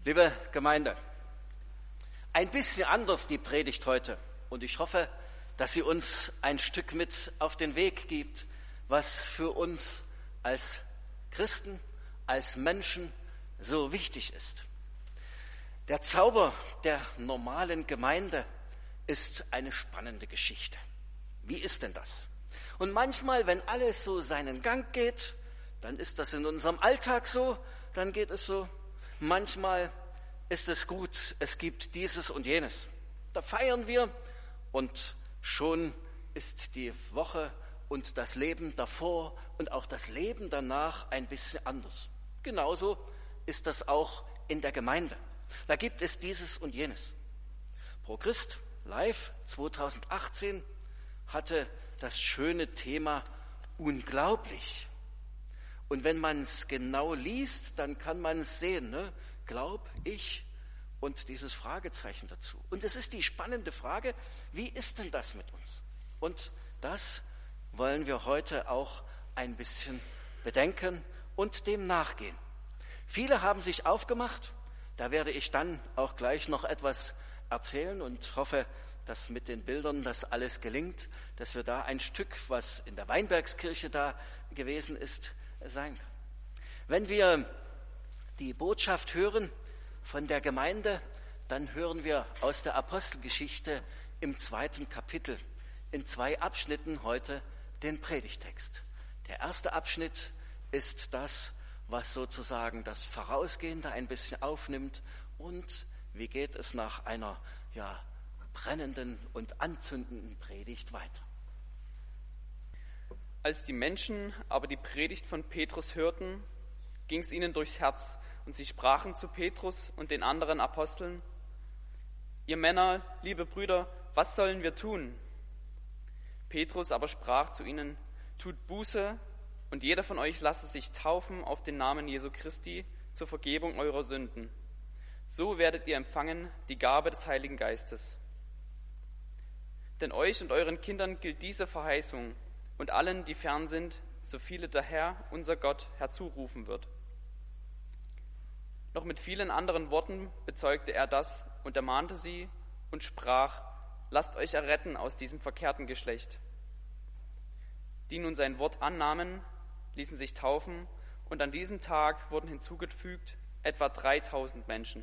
Liebe Gemeinde, ein bisschen anders die Predigt heute und ich hoffe, dass sie uns ein Stück mit auf den Weg gibt, was für uns als Christen, als Menschen so wichtig ist. Der Zauber der normalen Gemeinde ist eine spannende Geschichte. Wie ist denn das? Und manchmal, wenn alles so seinen Gang geht, dann ist das in unserem Alltag so, dann geht es so. Manchmal ist es gut, es gibt dieses und jenes. Da feiern wir und schon ist die Woche und das Leben davor und auch das Leben danach ein bisschen anders. Genauso ist das auch in der Gemeinde. Da gibt es dieses und jenes. Pro Christ Live 2018 hatte das schöne Thema unglaublich. Und wenn man es genau liest, dann kann man es sehen, ne? Glaub ich und dieses Fragezeichen dazu. Und es ist die spannende Frage, wie ist denn das mit uns? Und das wollen wir heute auch ein bisschen bedenken und dem nachgehen. Viele haben sich aufgemacht, da werde ich dann auch gleich noch etwas erzählen und hoffe, dass mit den Bildern das alles gelingt, dass wir da ein Stück, was in der Weinbergskirche da gewesen ist, sein kann. Wenn wir die Botschaft hören von der Gemeinde, dann hören wir aus der Apostelgeschichte im 2. Kapitel in 2 Abschnitten heute den Predigtext. Der erste Abschnitt ist das, was sozusagen das Vorausgehende ein bisschen aufnimmt und wie geht es nach einer brennenden und anzündenden Predigt weiter. Als die Menschen aber die Predigt von Petrus hörten, ging es ihnen durchs Herz und sie sprachen zu Petrus und den anderen Aposteln: Ihr Männer, liebe Brüder, was sollen wir tun? Petrus aber sprach zu ihnen: Tut Buße und jeder von euch lasse sich taufen auf den Namen Jesu Christi zur Vergebung eurer Sünden. So werdet ihr empfangen die Gabe des Heiligen Geistes. Denn euch und euren Kindern gilt diese Verheißung und allen, die fern sind, so viele der Herr, unser Gott, herzurufen wird. Noch mit vielen anderen Worten bezeugte er das und ermahnte sie und sprach: Lasst euch erretten aus diesem verkehrten Geschlecht. Die nun sein Wort annahmen, ließen sich taufen und an diesem Tag wurden hinzugefügt etwa 3000 Menschen.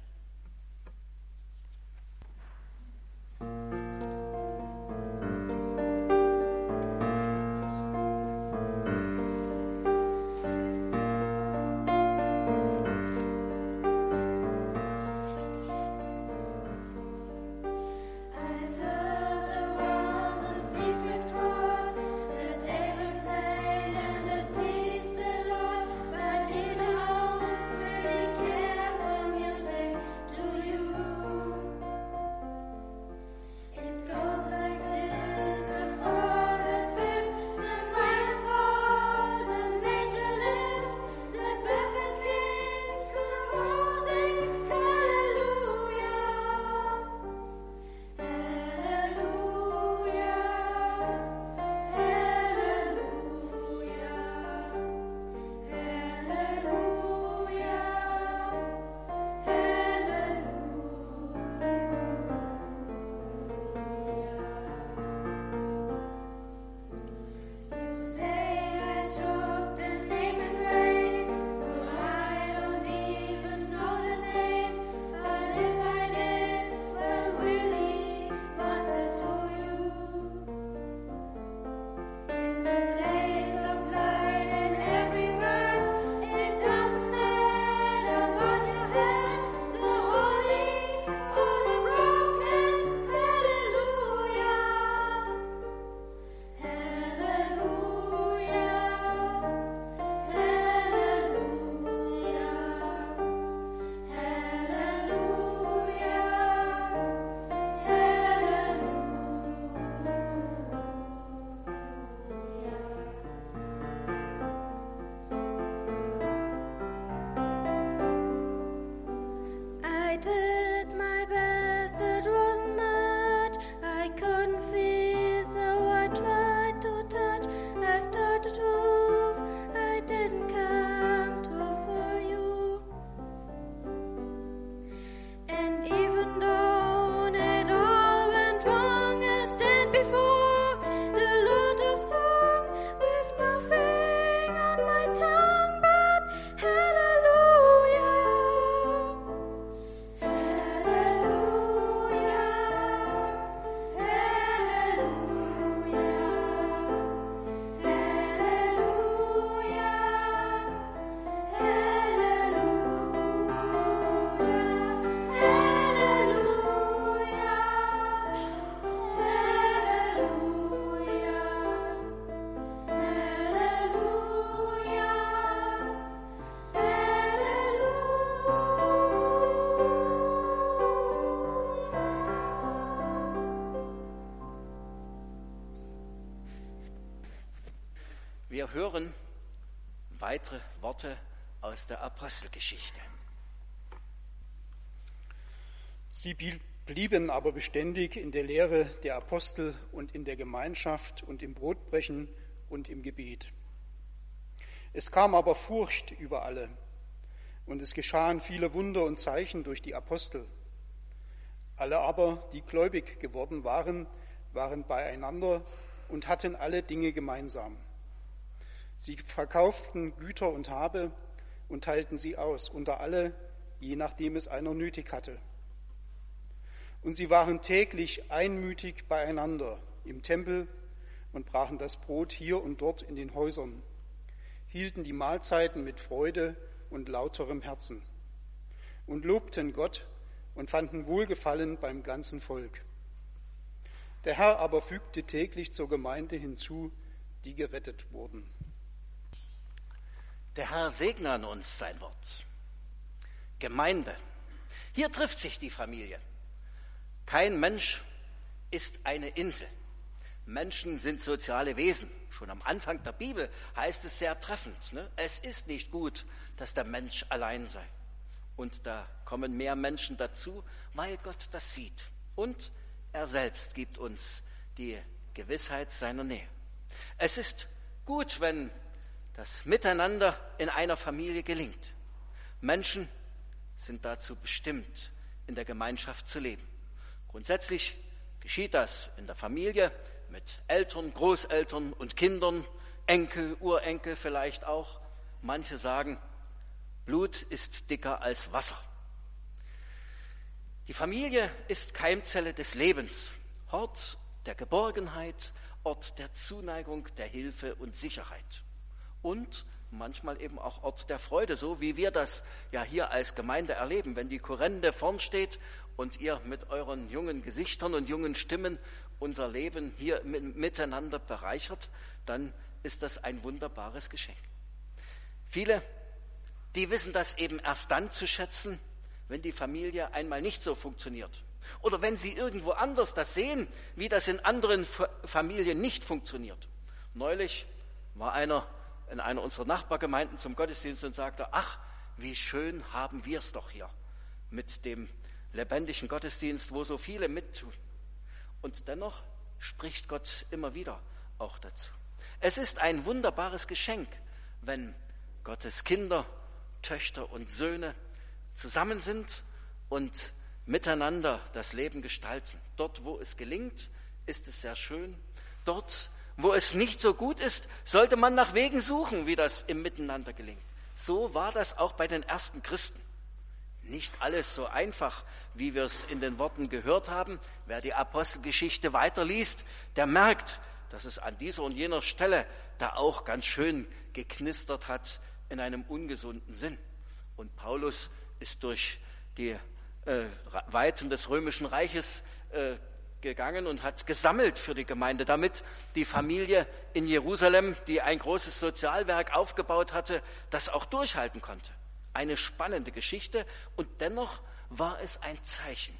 hören weitere Worte aus der Apostelgeschichte. Sie blieben aber beständig in der Lehre der Apostel und in der Gemeinschaft und im Brotbrechen und im Gebet. Es kam aber Furcht über alle, und es geschahen viele Wunder und Zeichen durch die Apostel. Alle aber, die gläubig geworden waren beieinander und hatten alle Dinge gemeinsam. Sie verkauften Güter und Habe und teilten sie aus unter alle, je nachdem es einer nötig hatte. Und sie waren täglich einmütig beieinander im Tempel und brachen das Brot hier und dort in den Häusern, hielten die Mahlzeiten mit Freude und lauterem Herzen und lobten Gott und fanden Wohlgefallen beim ganzen Volk. Der Herr aber fügte täglich zur Gemeinde hinzu, die gerettet wurden. Der Herr segne an uns sein Wort. Gemeinde. Hier trifft sich die Familie. Kein Mensch ist eine Insel. Menschen sind soziale Wesen. Schon am Anfang der Bibel heißt es sehr treffend, ne? Es ist nicht gut, dass der Mensch allein sei. Und da kommen mehr Menschen dazu, weil Gott das sieht. Und er selbst gibt uns die Gewissheit seiner Nähe. Es ist gut, wenn das Miteinander in einer Familie gelingt. Menschen sind dazu bestimmt, in der Gemeinschaft zu leben. Grundsätzlich geschieht das in der Familie mit Eltern, Großeltern und Kindern, Enkel, Urenkel vielleicht auch. Manche sagen, Blut ist dicker als Wasser. Die Familie ist Keimzelle des Lebens, Ort der Geborgenheit, Ort der Zuneigung, der Hilfe und Sicherheit. Und manchmal eben auch Ort der Freude, so wie wir das ja hier als Gemeinde erleben. Wenn die Kurrende vorn steht und ihr mit euren jungen Gesichtern und jungen Stimmen unser Leben hier miteinander bereichert, dann ist das ein wunderbares Geschenk. Viele, die wissen das eben erst dann zu schätzen, wenn die Familie einmal nicht so funktioniert. Oder wenn sie irgendwo anders das sehen, wie das in anderen Familien nicht funktioniert. Neulich war einer in einer unserer Nachbargemeinden zum Gottesdienst und sagte, ach, wie schön haben wir es doch hier mit dem lebendigen Gottesdienst, wo so viele mittun. Und dennoch spricht Gott immer wieder auch dazu. Es ist ein wunderbares Geschenk, wenn Gottes Kinder, Töchter und Söhne zusammen sind und miteinander das Leben gestalten. Dort, wo es gelingt, ist es sehr schön. Dort, wo es nicht so gut ist, sollte man nach Wegen suchen, wie das im Miteinander gelingt. So war das auch bei den ersten Christen. Nicht alles so einfach, wie wir es in den Worten gehört haben. Wer die Apostelgeschichte weiterliest, der merkt, dass es an dieser und jener Stelle da auch ganz schön geknistert hat in einem ungesunden Sinn. Und Paulus ist durch die Weiten des Römischen Reiches gegangen und hat gesammelt für die Gemeinde, damit die Familie in Jerusalem, die ein großes Sozialwerk aufgebaut hatte, das auch durchhalten konnte. Eine spannende Geschichte und dennoch war es ein Zeichen.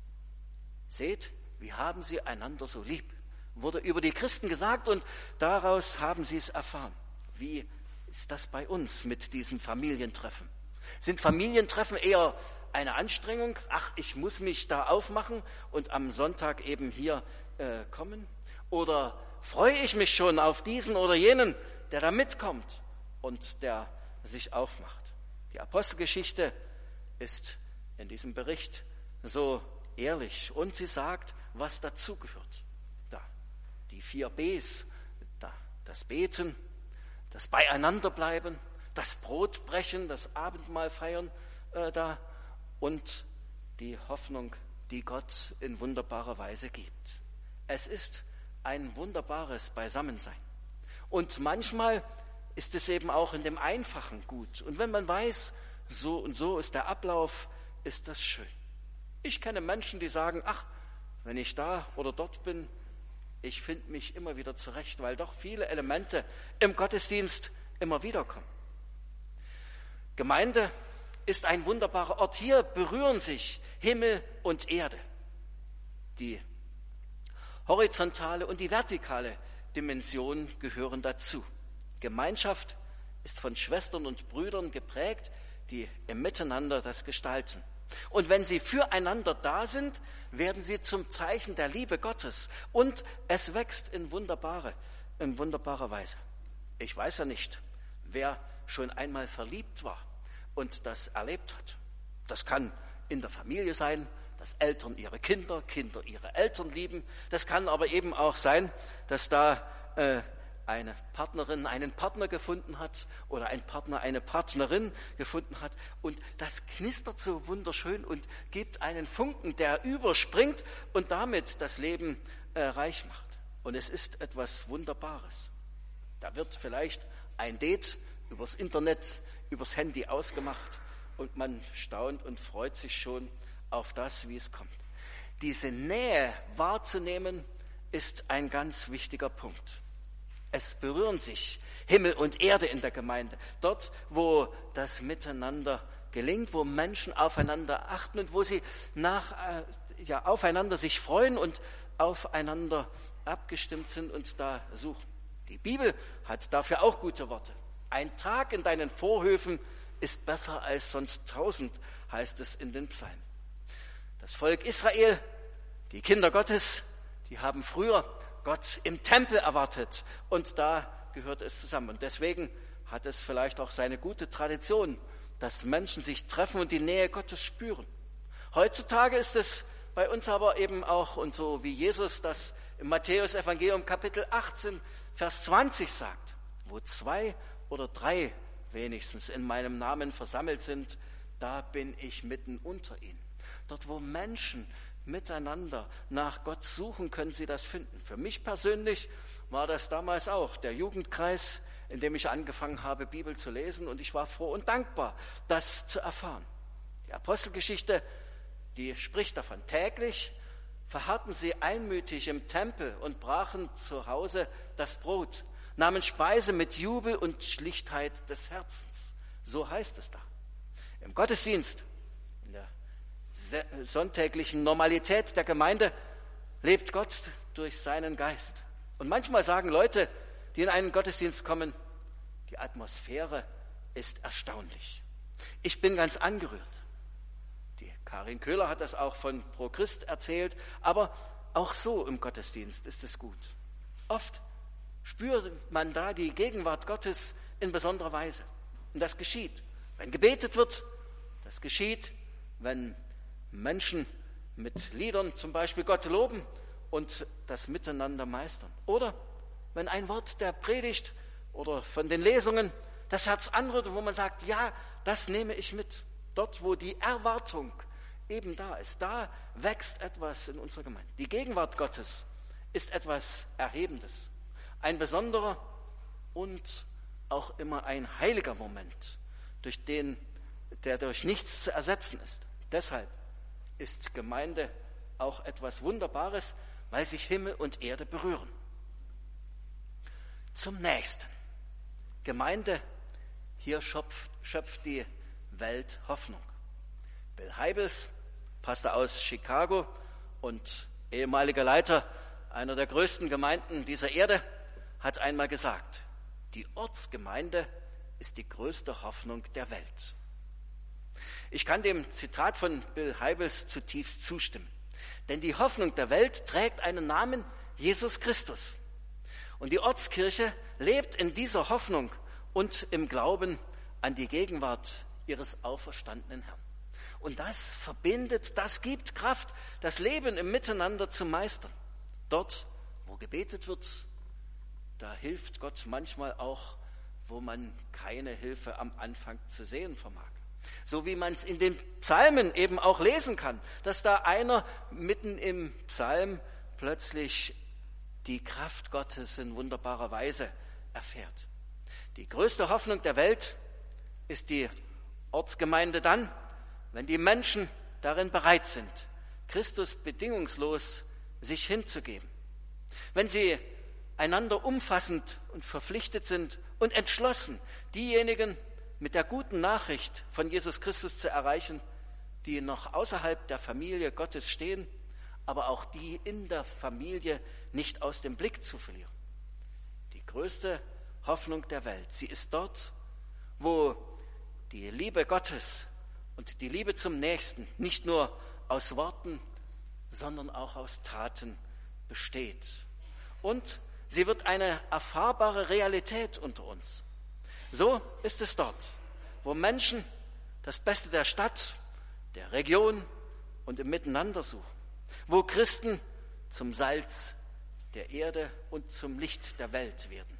Seht, wie haben sie einander so lieb, wurde über die Christen gesagt und daraus haben sie es erfahren. Wie ist das bei uns mit diesem Familientreffen? Sind Familientreffen eher eine Anstrengung? Ach, ich muss mich da aufmachen und am Sonntag eben hier kommen? Oder freue ich mich schon auf diesen oder jenen, der da mitkommt und der sich aufmacht? Die Apostelgeschichte ist in diesem Bericht so ehrlich und sie sagt, was dazugehört. Da die 4 Bs, da das Beten, das Beieinanderbleiben, das Brotbrechen, das Abendmahl feiern da und die Hoffnung, die Gott in wunderbarer Weise gibt. Es ist ein wunderbares Beisammensein. Und manchmal ist es eben auch in dem Einfachen gut. Und wenn man weiß, so und so ist der Ablauf, ist das schön. Ich kenne Menschen, die sagen, ach, wenn ich da oder dort bin, ich finde mich immer wieder zurecht, weil doch viele Elemente im Gottesdienst immer wieder kommen. Gemeinde ist ein wunderbarer Ort. Hier berühren sich Himmel und Erde. Die horizontale und die vertikale Dimension gehören dazu. Gemeinschaft ist von Schwestern und Brüdern geprägt, die im Miteinander das gestalten. Und wenn sie füreinander da sind, werden sie zum Zeichen der Liebe Gottes. Und es wächst in wunderbarer Weise. Ich weiß ja nicht, wer schon einmal verliebt war und das erlebt hat. Das kann in der Familie sein, dass Eltern ihre Kinder, Kinder ihre Eltern lieben. Das kann aber eben auch sein, dass da eine Partnerin einen Partner gefunden hat oder ein Partner eine Partnerin gefunden hat. Und das knistert so wunderschön und gibt einen Funken, der überspringt und damit das Leben reich macht. Und es ist etwas Wunderbares. Da wird vielleicht ein Date übers Internet, übers Handy ausgemacht und man staunt und freut sich schon auf das, wie es kommt. Diese Nähe wahrzunehmen, ist ein ganz wichtiger Punkt. Es berühren sich Himmel und Erde in der Gemeinde. Dort, wo das Miteinander gelingt, wo Menschen aufeinander achten und wo sie aufeinander sich freuen und aufeinander abgestimmt sind und da suchen. Die Bibel hat dafür auch gute Worte. Ein Tag in deinen Vorhöfen ist besser als sonst 1000, heißt es in den Psalmen. Das Volk Israel, die Kinder Gottes, die haben früher Gott im Tempel erwartet und da gehört es zusammen. Und deswegen hat es vielleicht auch seine gute Tradition, dass Menschen sich treffen und die Nähe Gottes spüren. Heutzutage ist es bei uns aber eben auch, und so wie Jesus das im Matthäus-Evangelium Kapitel 18, Vers 20 sagt, wo 2 oder 3 wenigstens in meinem Namen versammelt sind, da bin ich mitten unter ihnen. Dort, wo Menschen miteinander nach Gott suchen, können sie das finden. Für mich persönlich war das damals auch der Jugendkreis, in dem ich angefangen habe, Bibel zu lesen, und ich war froh und dankbar, das zu erfahren. Die Apostelgeschichte, die spricht davon. Täglich verharrten sie einmütig im Tempel und brachen zu Hause das Brot, nahmen Speise mit Jubel und Schlichtheit des Herzens. So heißt es da. Im Gottesdienst, in der sonntäglichen Normalität der Gemeinde, lebt Gott durch seinen Geist. Und manchmal sagen Leute, die in einen Gottesdienst kommen, die Atmosphäre ist erstaunlich. Ich bin ganz angerührt. Die Karin Köhler hat das auch von Pro Christ erzählt, aber auch so im Gottesdienst ist es gut. Oft spürt man da die Gegenwart Gottes in besonderer Weise. Und das geschieht, wenn gebetet wird, das geschieht, wenn Menschen mit Liedern zum Beispiel Gott loben und das Miteinander meistern. Oder wenn ein Wort der Predigt oder von den Lesungen das Herz anrührt, wo man sagt, ja, das nehme ich mit. Dort, wo die Erwartung eben da ist, da wächst etwas in unserer Gemeinde. Die Gegenwart Gottes ist etwas Erhebendes, ein besonderer und auch immer ein heiliger Moment, der durch nichts zu ersetzen ist. Deshalb ist Gemeinde auch etwas Wunderbares, weil sich Himmel und Erde berühren. Zum Nächsten. Gemeinde, hier schöpft die Welt Hoffnung. Bill Hybels, Pastor aus Chicago und ehemaliger Leiter einer der größten Gemeinden dieser Erde, hat einmal gesagt, die Ortsgemeinde ist die größte Hoffnung der Welt. Ich kann dem Zitat von Bill Hybels zutiefst zustimmen. Denn die Hoffnung der Welt trägt einen Namen, Jesus Christus. Und die Ortskirche lebt in dieser Hoffnung und im Glauben an die Gegenwart ihres auferstandenen Herrn. Und das verbindet, das gibt Kraft, das Leben im Miteinander zu meistern. Dort, wo gebetet wird, da hilft Gott manchmal auch, wo man keine Hilfe am Anfang zu sehen vermag. So wie man es in den Psalmen eben auch lesen kann, dass da einer mitten im Psalm plötzlich die Kraft Gottes in wunderbarer Weise erfährt. Die größte Hoffnung der Welt ist die Ortsgemeinde dann, wenn die Menschen darin bereit sind, Christus bedingungslos sich hinzugeben. Wenn sie einander umfassend und verpflichtet sind und entschlossen, diejenigen mit der guten Nachricht von Jesus Christus zu erreichen, die noch außerhalb der Familie Gottes stehen, aber auch die in der Familie nicht aus dem Blick zu verlieren. Die größte Hoffnung der Welt. Sie ist dort, wo die Liebe Gottes und die Liebe zum Nächsten nicht nur aus Worten, sondern auch aus Taten besteht. Und sie wird eine erfahrbare Realität unter uns. So ist es dort, wo Menschen das Beste der Stadt, der Region und im Miteinander suchen, wo Christen zum Salz der Erde und zum Licht der Welt werden.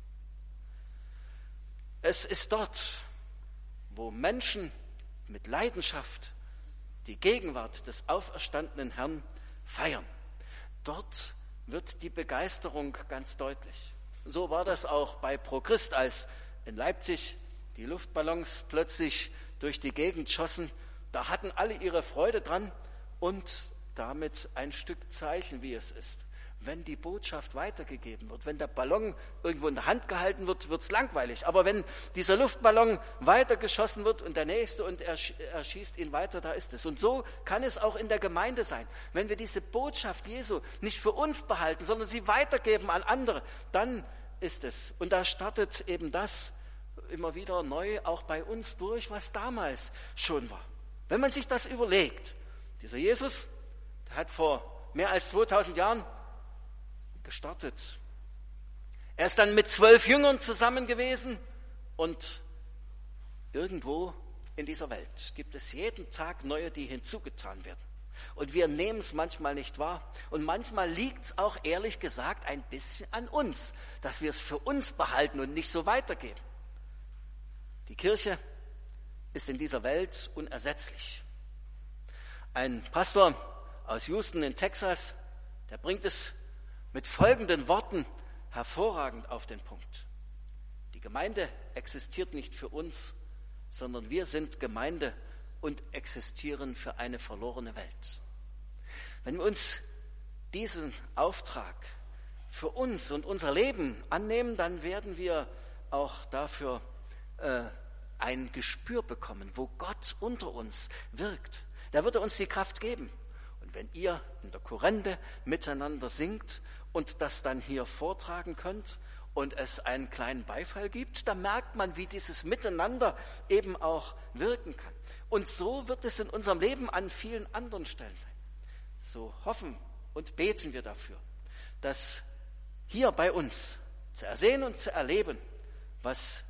Es ist dort, wo Menschen mit Leidenschaft die Gegenwart des auferstandenen Herrn feiern. Dort wird die Begeisterung ganz deutlich. So war das auch bei Pro Christ, als in Leipzig die Luftballons plötzlich durch die Gegend schossen. Da hatten alle ihre Freude dran und damit ein Stück Zeichen, wie es ist. Wenn die Botschaft weitergegeben wird, wenn der Ballon irgendwo in der Hand gehalten wird, wird es langweilig. Aber wenn dieser Luftballon weitergeschossen wird und der Nächste und er schießt ihn weiter, da ist es. Und so kann es auch in der Gemeinde sein. Wenn wir diese Botschaft Jesu nicht für uns behalten, sondern sie weitergeben an andere, dann ist es. Und da startet eben das immer wieder neu auch bei uns durch, was damals schon war. Wenn man sich das überlegt, dieser Jesus, der hat vor mehr als 2000 Jahren gestartet. Er ist dann mit 12 Jüngern zusammen gewesen und irgendwo in dieser Welt gibt es jeden Tag neue, die hinzugetan werden. Und wir nehmen es manchmal nicht wahr. Und manchmal liegt es auch ehrlich gesagt ein bisschen an uns, dass wir es für uns behalten und nicht so weitergeben. Die Kirche ist in dieser Welt unersetzlich. Ein Pastor aus Houston in Texas, der bringt es mit folgenden Worten hervorragend auf den Punkt. Die Gemeinde existiert nicht für uns, sondern wir sind Gemeinde und existieren für eine verlorene Welt. Wenn wir uns diesen Auftrag für uns und unser Leben annehmen, dann werden wir auch dafür ein Gespür bekommen, wo Gott unter uns wirkt. Da wird er uns die Kraft geben. Und wenn ihr in der Kurrende miteinander singt und das dann hier vortragen könnt und es einen kleinen Beifall gibt, dann merkt man, wie dieses Miteinander eben auch wirken kann. Und so wird es in unserem Leben an vielen anderen Stellen sein. So hoffen und beten wir dafür, dass hier bei uns zu ersehen und zu erleben, was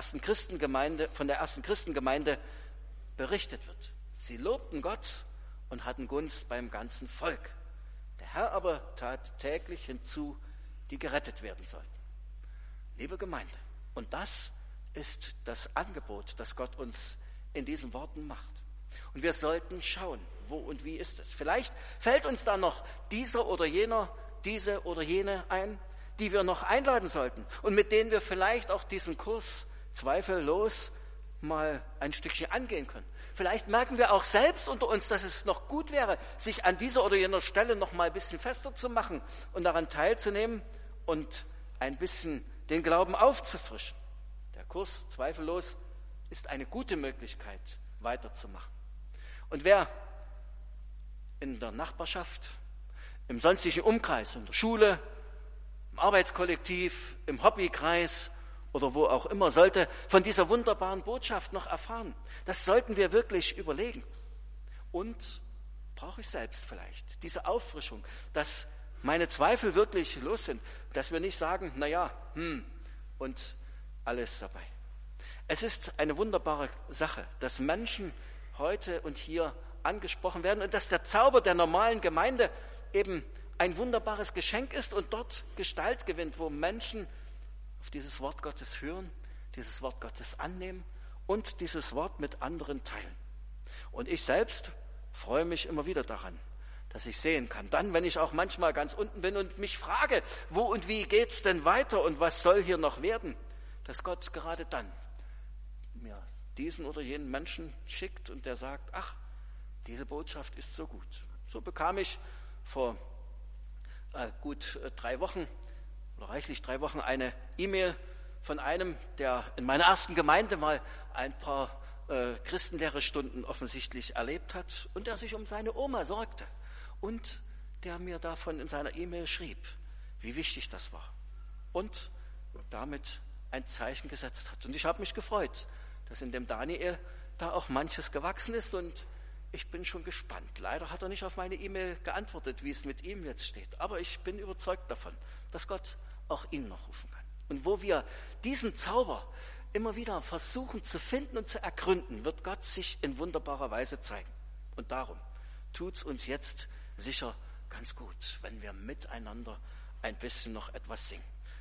von der ersten Christengemeinde berichtet wird. Sie lobten Gott und hatten Gunst beim ganzen Volk. Der Herr aber tat täglich hinzu, die gerettet werden sollten. Liebe Gemeinde, und das ist das Angebot, das Gott uns in diesen Worten macht. Und wir sollten schauen, wo und wie ist es. Vielleicht fällt uns da noch dieser oder jener, diese oder jene ein, die wir noch einladen sollten und mit denen wir vielleicht auch diesen Kurs zweifellos mal ein Stückchen angehen können. Vielleicht merken wir auch selbst unter uns, dass es noch gut wäre, sich an dieser oder jener Stelle noch mal ein bisschen fester zu machen und daran teilzunehmen und ein bisschen den Glauben aufzufrischen. Der Kurs zweifellos ist eine gute Möglichkeit, weiterzumachen. Und wer in der Nachbarschaft, im sonstigen Umkreis, in der Schule, im Arbeitskollektiv, im Hobbykreis oder wo auch immer, sollte von dieser wunderbaren Botschaft noch erfahren. Das sollten wir wirklich überlegen. Und brauche ich selbst vielleicht diese Auffrischung, dass meine Zweifel wirklich los sind, dass wir nicht sagen, und alles dabei. Es ist eine wunderbare Sache, dass Menschen heute und hier angesprochen werden und dass der Zauber der normalen Gemeinde eben ein wunderbares Geschenk ist und dort Gestalt gewinnt, wo Menschen auf dieses Wort Gottes hören, dieses Wort Gottes annehmen und dieses Wort mit anderen teilen. Und ich selbst freue mich immer wieder daran, dass ich sehen kann. Dann, wenn ich auch manchmal ganz unten bin und mich frage, wo und wie geht's denn weiter und was soll hier noch werden, dass Gott gerade dann mir diesen oder jenen Menschen schickt und der sagt, ach, diese Botschaft ist so gut. So bekam ich vor gut 3 Wochen oder reichlich 3 Wochen eine E-Mail von einem, der in meiner ersten Gemeinde mal ein paar Christenlehrestunden offensichtlich erlebt hat und der sich um seine Oma sorgte und der mir davon in seiner E-Mail schrieb, wie wichtig das war und damit ein Zeichen gesetzt hat. Und ich habe mich gefreut, dass in dem Daniel da auch manches gewachsen ist, und ich bin schon gespannt. Leider hat er nicht auf meine E-Mail geantwortet, wie es mit ihm jetzt steht. Aber ich bin überzeugt davon, dass Gott auch ihn noch rufen kann. Und wo wir diesen Zauber immer wieder versuchen zu finden und zu ergründen, wird Gott sich in wunderbarer Weise zeigen. Und darum tut es uns jetzt sicher ganz gut, wenn wir miteinander ein bisschen noch etwas singen.